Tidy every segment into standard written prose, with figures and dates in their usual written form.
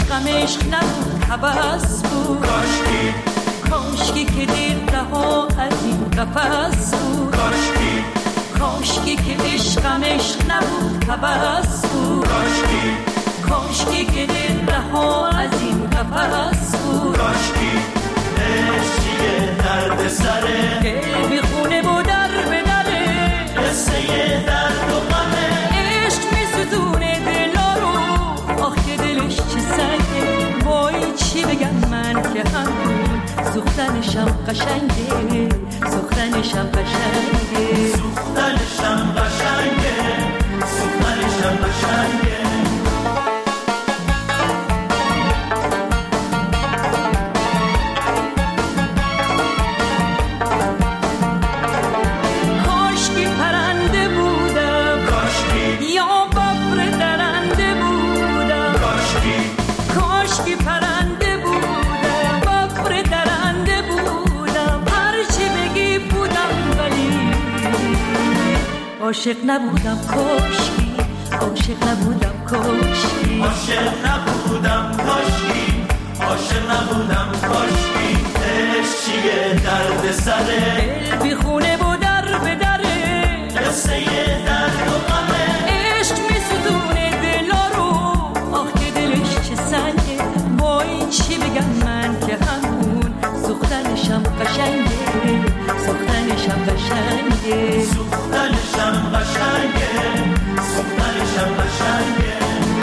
عشقم عشق نبود هوس بود، کاشکی که دل رها از این قفس بود، کاشکی که عشقم عشق نبود هوس بود، کاشکی که دل رها از این قفس بود، عشقیه درد سره دل بی خونه و در به دره، قصه درد و غمه عشق می ستونه دلا رو، آخه دلش چه سنگه، وای چی بگم من که همون سوختنشم قشنگه، سوختنشم قشنگه، سوختنشم قشنگه، سوختنشم قشنگه. عاشق نبودم کاشکی، عاشق نبودم کاشکی، عاشق نبودم کاشکی، عاشق نبودم کاشکی. عشق چیه درد سره دل بی خونه و در به دره، قصه درد و غمه عشق می ستونه دلا رو، آخه دلش چه سنگه، وای چی بگم من که همون سوختنشم قشنگه، سوختنشم قشنگه، سوختنشم قشنگه، سوختنشم قشنگه.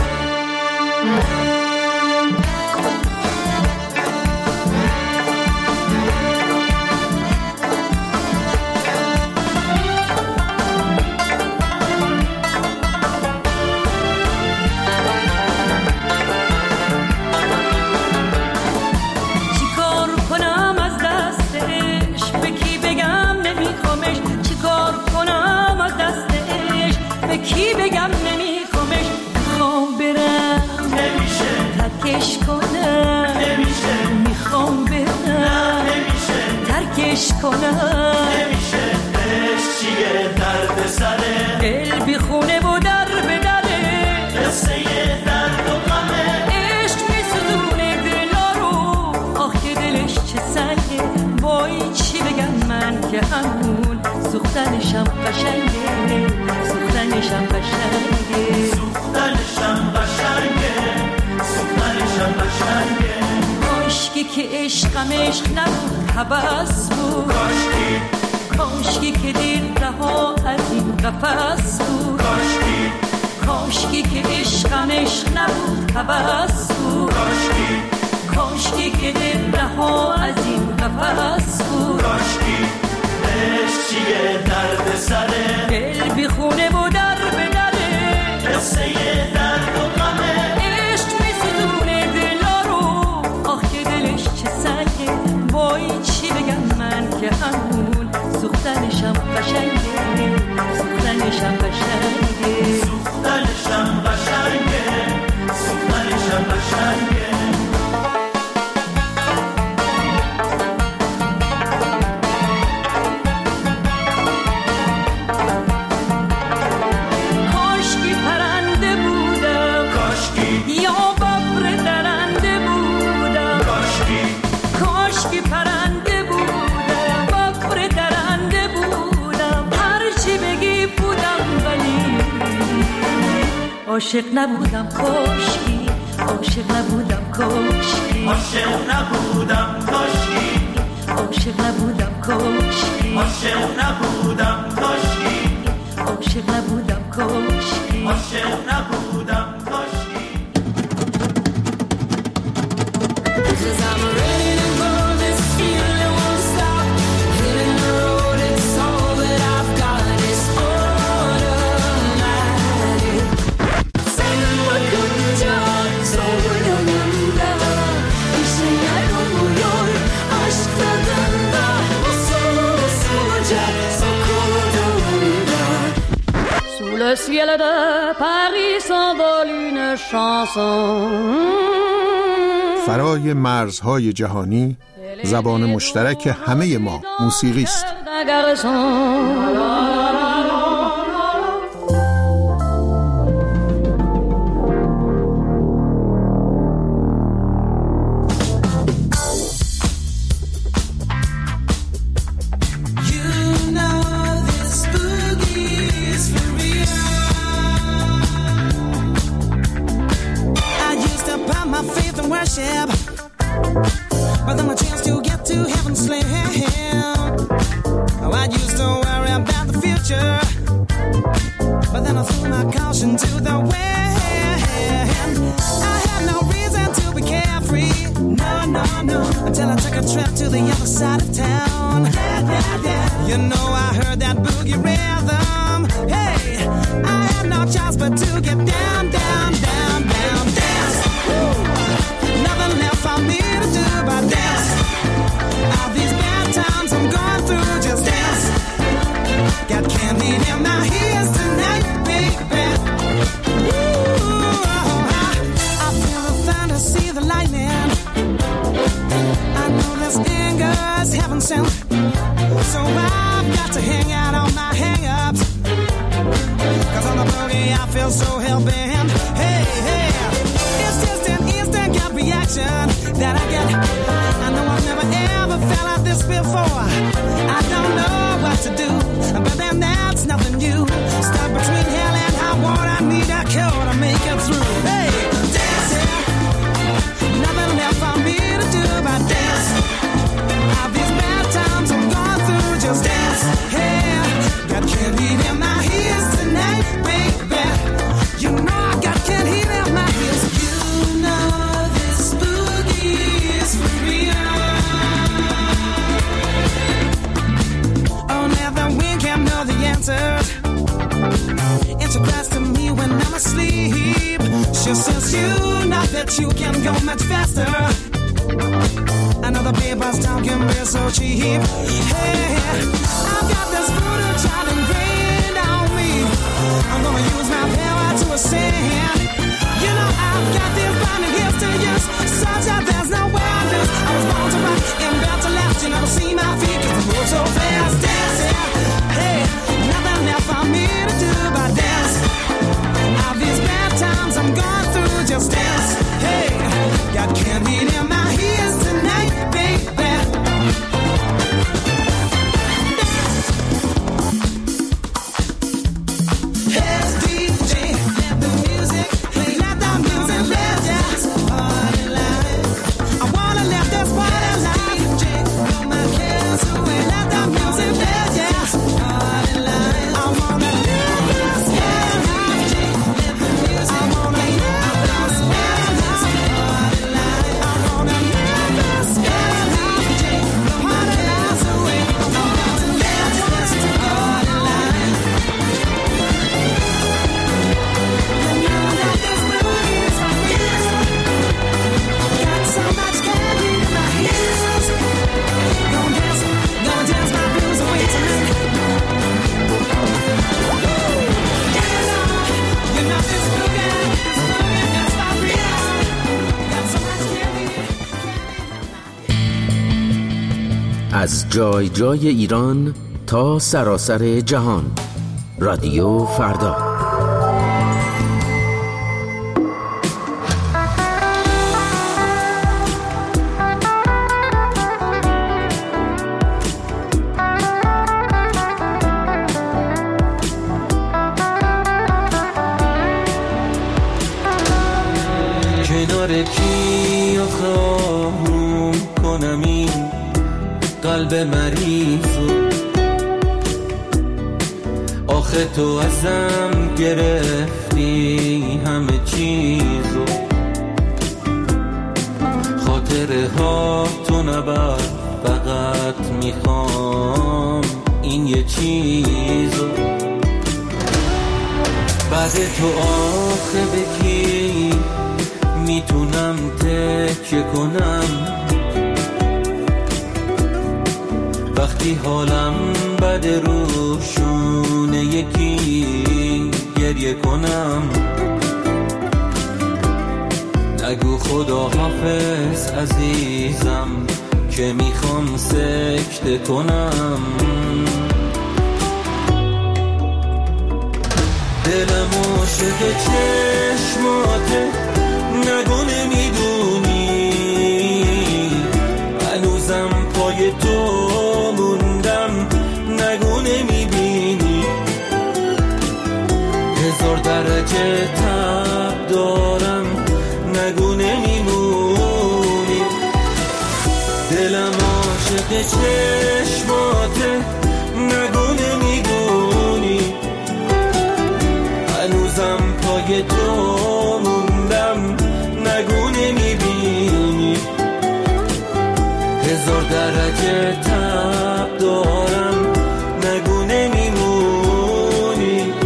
چیکار کنم از دستش، به کی بگم نمیخوامش، چیکار کنم از دستش، به کی بگم نمیخوامش، میخوام برم نمیشه ترکش کنم، نمیشه میخوام برم نمیشه ترکش کنم، نمیشه. عشق چیه درد سره دل بی خونه و در به دره، قصه درد و غمه عشق می ستونه دلا رو، آخه دلش چه سنگه، وای چی بگم من که همون سوختنشم قشنگه، سوختنشم قشنگه، سوختنشم قشنگه، سوختنشم قشنگه. کاشکی که عشقم عشق نبود هوس بود، کاشکی که دل رها از این قفس بود، کاشکی که عشقم عشق نبود هوس بود، کاشکی که دل رها از این قفس بود، عشق چیه درد سره دل بی خونه و در به دره، قصه درد و غمه عشق می ستونه دلا رو، آخه دلش چه سنگه، وای چی بگم من که همون سوختنشم قشنگه، سوختنشم قشنگه، سوختنشم قشنگه، سوختنشم قشنگه. کاشکی پرنده بودم، کاشکی یا ببر درنده بودم، کاشکی پرنده بودم، ببر درنده بودم، هرچی بگی بودم ولی عاشق نبودم کاشکی، عاشق نبودم کاشکی، عاشق نبودم کاشکی، عاشق نبودم کاشکی، عاشق نبودم کاشکی، عاشق نبودم کاشکی، عاشق نبودم کاشکی. Le ciel de Paris s'envole une chanson. فرای مرزهای جهانی زبان مشترک همه ما موسیقی است. future, but then I threw my caution to the wind. I had no reason to be carefree, no, until I took a trip to the other side of town. Yeah. You know I heard that boogie rhythm. Hey, I had no choice but to get down, dance. Woo. Nothing left for me to do but dance. All these bad times I'm going through, just dance. Got candy in my ears tonight, baby. Ooh, I feel the thunder, see the lightning. I know this anger is heaven sent, so I've got to hang out on my hang-ups. 'Cause on the boogie I feel so hell-bent. Hey, it's just an instant gut reaction that I get. I know I've never ever felt like this before. I don't know what to do, but then that's nothing new. Stuck between hell and high water, I need a cure to make it through. Hey, dance, yeah. Nothing left for me to do but dance. All these bad times I'm going through, just dance. Hey, got candy in my ears tonight, baby. You know I got candy in my ears. You know this boogie is for real. Oh, now the wind can't know the answers. It's cries to me when I'm asleep. She says you know that you can go much faster. I know the paper's talking be so cheap. Hey, I've got this voodoo child ingrained on me. I'm gonna use my power to ascend. You know I've got this binding gifts to use, such that there's no way I lose. I was born to rock and built to last. You never see my feet 'cause I move so fast. Dance, yeah. Hey, nothing left for me to do but dance. All these bad times I'm going through, just dance. Hey, got candy in my ears tonight, baby. Hey, DJ, let the music play, let the music play, dance. Party life, I wanna let this party life. DJ, blow my cares away, let the music play, dance. Party life, I wanna live this life. Let the music, I wanna live this life. Party life, I wanna live this life. DJ, blow my cares away, I wanna live this party life. You know that this boogie is for real. Got so much candy in my ears. Gonna dance my blues away tonight. You know this boogie is for real. Got so much candy in my از جای جای ایران تا سراسر جهان. رادیو فردا. کنار کی آخه آروم کنم این قلب مریضو، آخه تو ازم گرفتی همه چیزو، خاطره ها تو نبر، فقط میخوام این یه چیزو، بعد تو آخه بکی میتونم تکیه کنم، وقتی حالم بده روشون یکی گریه کنم، نگو خدا حافظ عزیزم که میخوام سکته کنم، دلم عاشق چشماته، نگو نمیدونی هنوزم پای تو موندم، نگو نمیبینی هزار درجه تب دارم، نگو نمیمونی، دلم عاشق چشماته، نگو نمیدونی پای تو موندم نگو نمیبینی. 1000 درجه تب دارم نگو نمیمونی.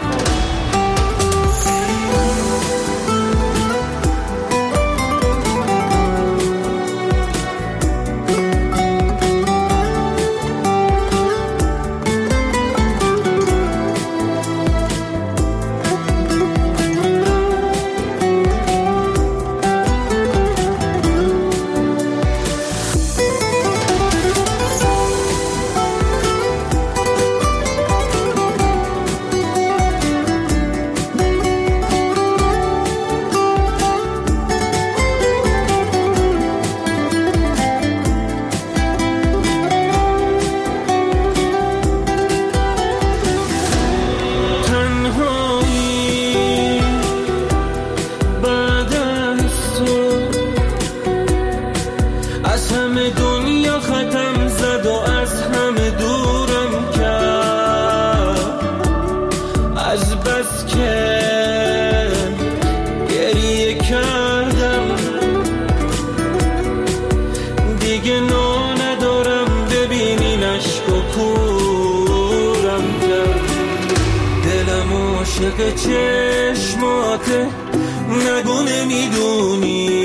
عاشق چشماته نگو نمیدونی.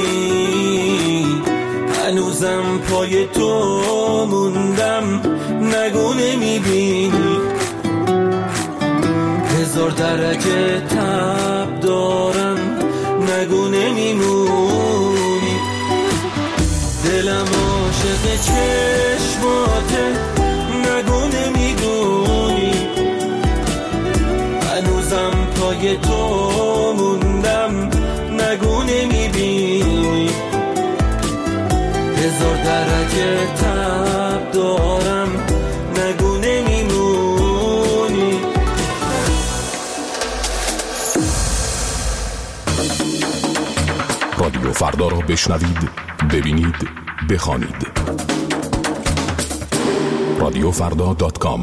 هنوزم پای تو موندم نگو نمیبینی. 1000 درجه تب دارم نگو نمیمونی. دلم عاشق چشماته نگو نمیدونی. هنوزم پای تو موندم نگو نمیبینی. 1000 درجه تب دارم نگو نمیمونی. رادیو فردا را بشنوید، ببینید، بخوانید. radiofrda.com.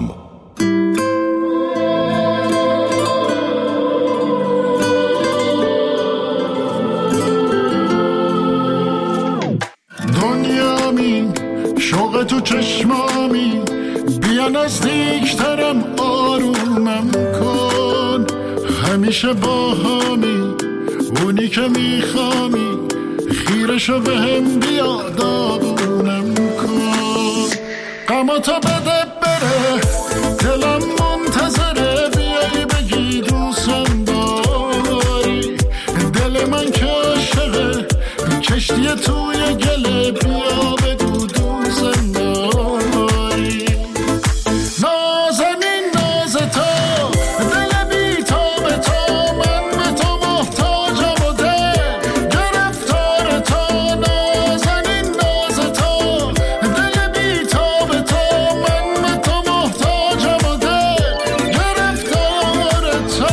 دنیامی شوق تو چشمامی، بیا نزدیکترم آرومم کن. همیشه با همی اونی که میخوامی، خیرشو به هم بیا داغونم کن. غماتو بده بره دلم منتظره، بیایی بگی دوستم داری. دل من که عاشقه کشتی توی گله، بیا بگو دوستم داری. نازنین ناز تو دل بی تاب تو، من به تو محتاجم و دل گرفتار تو. نازنین ناز تو دل بی تاب تو، من به تو محتاجم و دل گرفتار تو.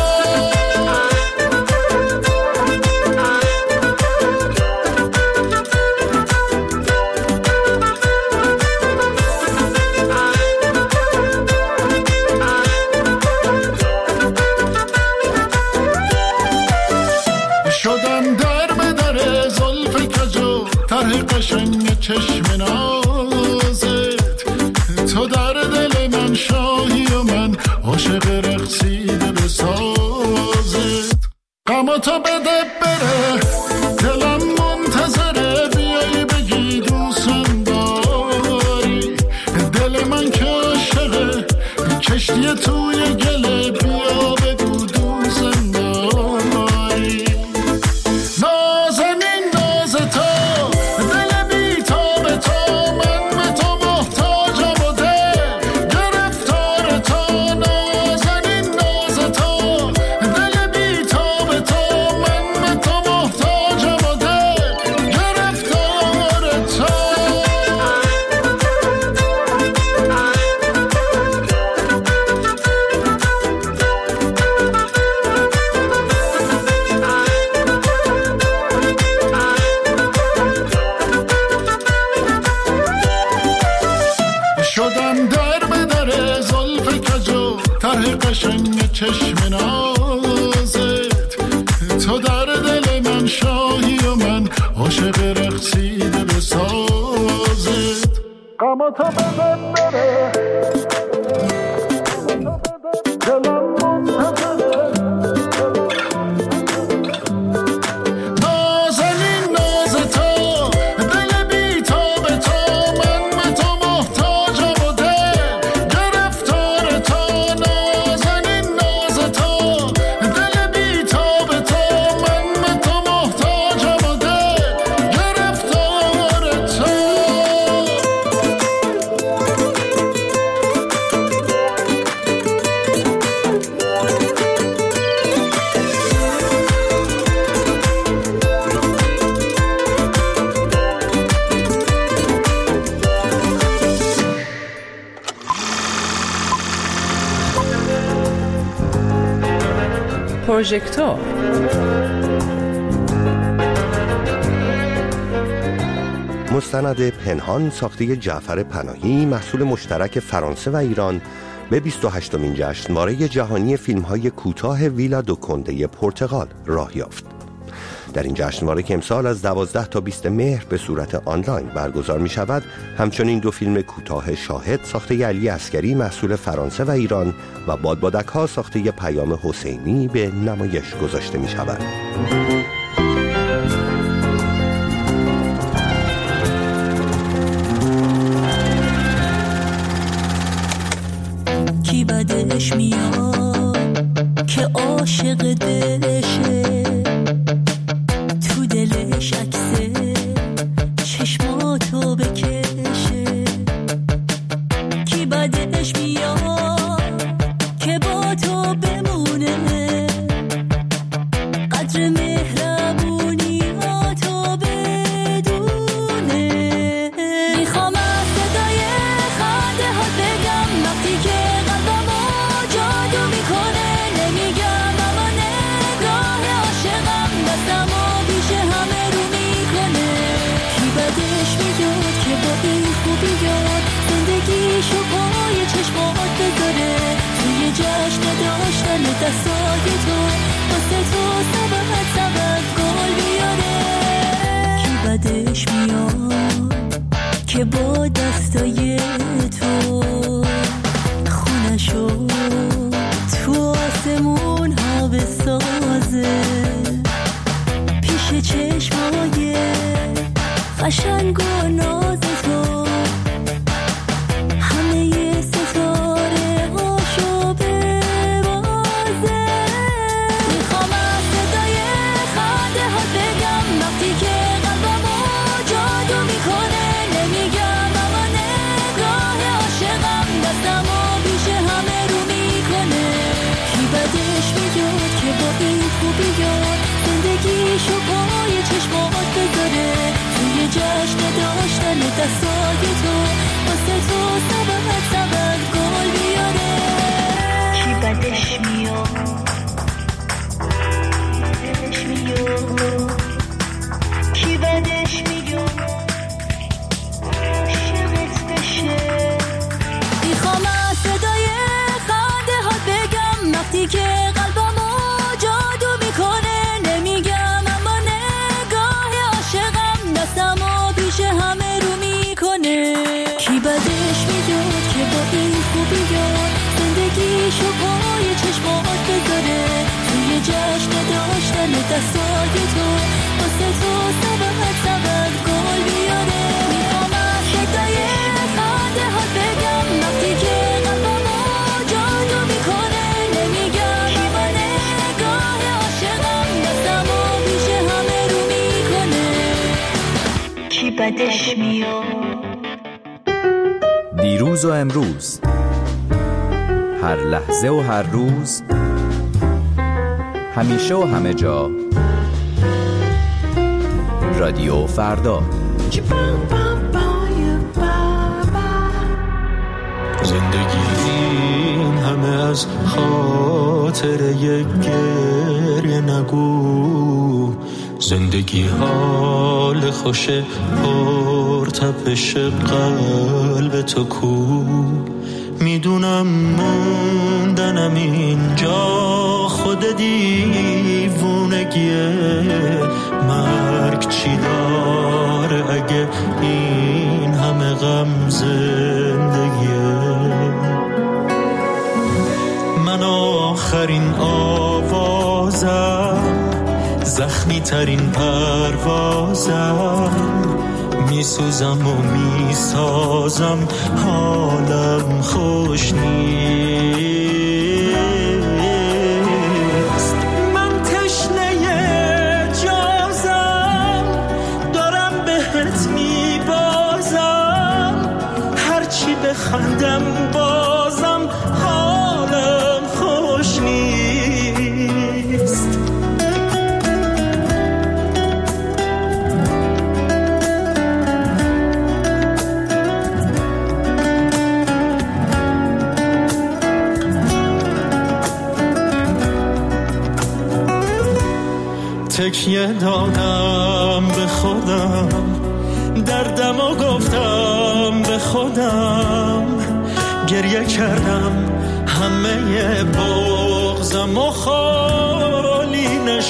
شدم در به در زلف کجو، طرح قشنگ چشم نازت. تو در دل من شاهی و من عاشق رقصیده به سازت. غماتو بده بره دلم منتظره، بیایی بگی دوستم داری. دل من که عاشقه کشتی توی گله، بیا بگو دوستم داری. نازنین ناز تو دل بی تاب تو، من به تو محتاجم و دل گرفتار تو. نازنین ناز تو دل بی تاب تو، من به تو محتاجم و دل گرفتار تو. شدم در به در زلف کجو، طرح قشنگ چشم نازت. تو در دل من شاهی و من عاشق رقصیده به سازت قامتا بزن بره دلم منتظره نازنین ناز تو دل بی تاب تو من به تو محتاجم و دل گرفتار تو نازنین ناز تو دل بی تاب تو من به تو محتاجم و دل گرفتار تو پروژکتور مستند پنهان ساخته جعفر پناهی محصول مشترک فرانسه و ایران به 28مین جشنواره جهانی فیلم‌های کوتاه ویلا دو کنده پرتغال راه یافت. در این جشنواره که امسال از 12 تا 20 مهر به صورت آنلاین برگزار می شود، همچنین دو فیلم کوتاه شاهد ساخته علی عسگری محصول فرانسه و ایران و بادبادک ها ساخته پیام حسینی به نمایش گذاشته می شود. کی بدش میاد که عاشق دلشه تو دلش عکسه چشماتو بکشه کی بدش میاد که با تو بمونه قدر مهربونی ها تو بدونه میخوام از صدای خنده ها بگم وقتی که قلبمو جادو میکنه نمیگم اما نگاه عاشقم دستمو پیش همه رو میکنه کی بدش میاد که با این خوبیات زندگیشو پای چشمات بذاره توی جشن داشتن دستای تو واسه تو سبت گل بیاره کی بدش میاد که با دستای تو خونشو تو آسمون ها بسازه پیش چشمای قشنگ و ناز تو همه ستاره هاشو ببازه میخوام از صدای خنده ها بگم وقتی که قلبمو جادو میکنه نمیگم اما نگاه عاشقم دستمو پیش همه رو میکنه کی بدش میاد که با این خوبیات زندگیشو پای چشمات بذاره توی جشن داشتن دستای تو واسه تو سبت گل بیاره کی بدش میاد کی بدش میاد عاشقت بشه میخوام از صدای خنده ها بگم وقتی که قلبمو جادو میکنه نمیگم اما نگاه عاشقم دستمو پیش همه رو میکنه کی بدش میاد که با این خوبیات زندگیشو پای چشمات بذاره توی جشن داشتن دستای تو واسه تو سبت گل بیاره میخوام از صدای خنده ها بگم وقتی که قلبمو جادو میکنه نمیگم اما نگاه عاشقم دستمو پیش همه رو میکنه کی بدش میاد دیروز و امروز، هر لحظه و هر روز، همیشه و همه جا، رادیو فردا. زندگی این همه از خاطر یک گریه نگو، زندگی حال خوش پرتپش قلب تو کو. میدونم موندنم اینجا خود دیوونگیه، زندگی مرگ چی داره اگه این همه غم زندگیه. من آخرین آوازم، زخمی ترین پروازم، میسوزم و میسازم، حالم خوش نیست. من تشنه جازم، دارم بهت میبازم، هرچی بخندم بازم حالم خوش نیست. تکیه دادم به خودم، دردم و گفتم به خودم، گریه کردم همه بغضم و خالی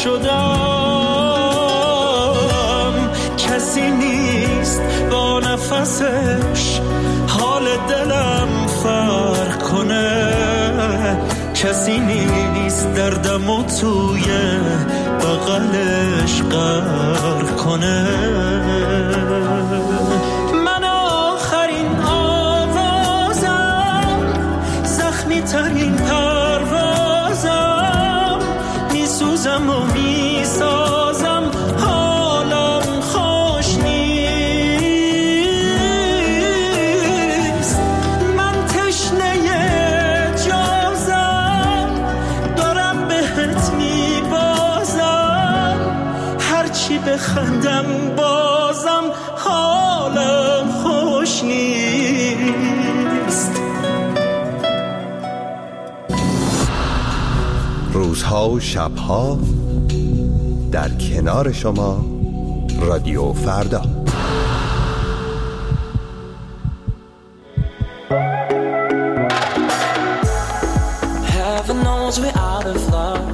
نشدم. کسی نیست با نفسش حال دلم فرق کنه، کسی نیست دردمو توی بغلش غرق کنه. من آخرین آوازم، زخمی ترین پروازم، میسوزم و میسازم حالم خوش نیست. من تشنه جازم، دارم بهت میبازم، هرچی بخندم بازم حالم خوش نیست. روزها و شبها در کنار شما، رادیو فردا. Heaven knows we're out of luck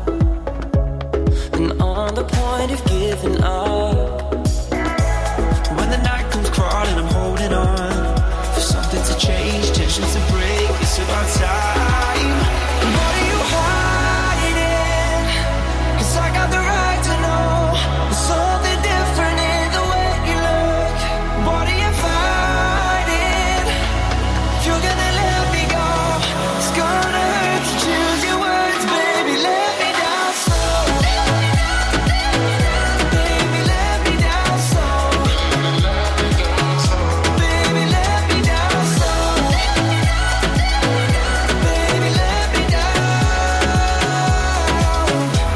and on the point of giving up. When the night comes crawling, I'm holding on for something to change, tensions to break. It's about time. What are you hiding? 'Cause I got the right to know there's something different in the way you look. What are you fighting? If you're gonna let me go, it's gonna hurt to choose your words, baby. Let me down slow. Baby, let me down slow. Baby, let me down slow. Baby, let me down.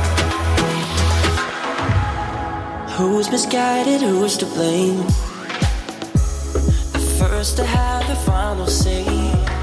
Who's misguided? Who's to blame? The first to have the final say.